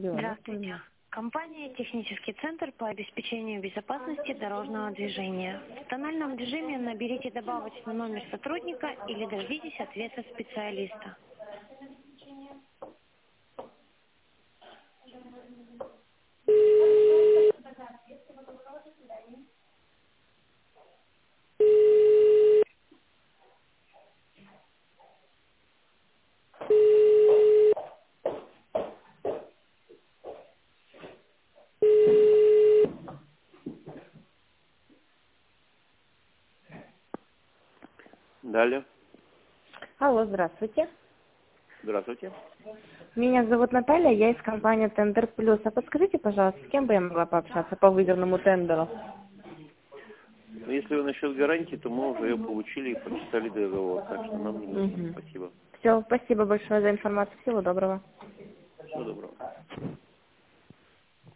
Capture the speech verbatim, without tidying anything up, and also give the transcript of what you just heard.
Здравствуйте. Компания «Технический центр по обеспечению безопасности дорожного движения». В тональном режиме наберите добавочный номер сотрудника или дождитесь ответа специалиста. Далее. Алло, здравствуйте. Здравствуйте. Меня зовут Наталья, я из компании Тендер Плюс. А подскажите, пожалуйста, с кем бы я могла пообщаться по выигранному тендеру? Ну, если вы насчет гарантии, то мы уже ее получили и прочитали договор, так что нам не нужно. Угу. Спасибо. Все, спасибо большое за информацию. Всего доброго. Всего доброго.